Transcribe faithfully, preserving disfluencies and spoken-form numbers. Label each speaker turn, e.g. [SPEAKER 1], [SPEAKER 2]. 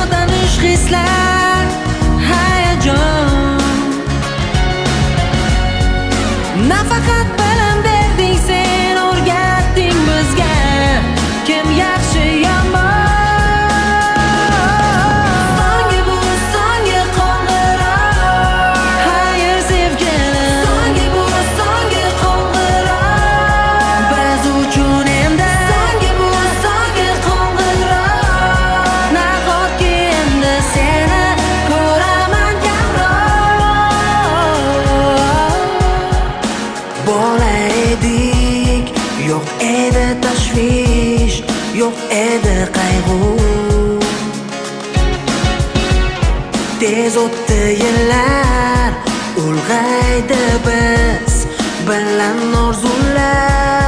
[SPEAKER 1] notanish hislar, hayajon. Nafaqat bilim berding sen, o'rgatding bizga kim yaxshi yomon. So'nggi bu so'nggi qo'ng'iroq, xayr sevgilim. So'nggi bu so'nggi qo'ng'iroq, biz uchun endi. So'nggi bu so'nggi qo'ng'iroq, nahotki endi seni ko'raman kamroq. Bola edik, yo'q edi tashvish, yo'q edi qayg'u. Tez o'tdi yillar, ulg'aydi biz bilan orzular.